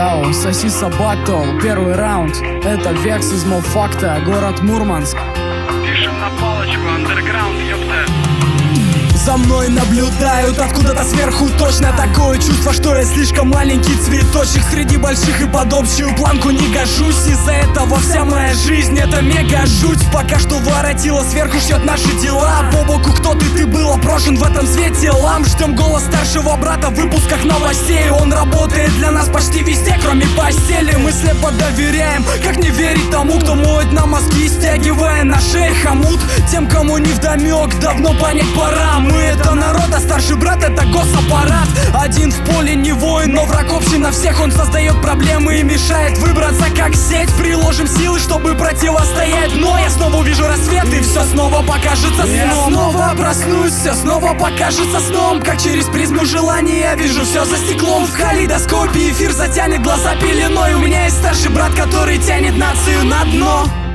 Яу, Сосиса Баттл, первый раунд. Это Векс из Мофакта, город Мурманск. Пишем на палочку, андерграунд, ёпта. За мной наблюдают откуда-то сверху. Точно такое чувство, что я слишком маленький цветочек среди больших, и под общую планку не гожусь. Из-за этого вся моя жизнь — это мега жуть. Пока что воротила сверху шьет наши дела. По боку кто ты был опрошен в этом свете лам. Ждем голос старшего брата в выпусках новостей. Он работает для нас почти везде, кроме постели. Мы слепо доверяем, как не верить тому, кто моет нам мозги, стягивая на шее хомут. Тем, кому не вдомек, давно понять пора. Мы это народ, а старший брат — это госаппарат. Один в поле не воин, но враг общий на всех. Он создает проблемы и мешает выбраться как сеть. Приложим силы, чтобы противостоять, но я снова увижу рассвет, и все снова покажется сном. Я снова проснусь, все снова покажется сном. Как через призму желаний я вижу все за стеклом. В калейдоскопе эфир затянет глаза пеленой. У меня есть старший брат, который тянет нацию на дно.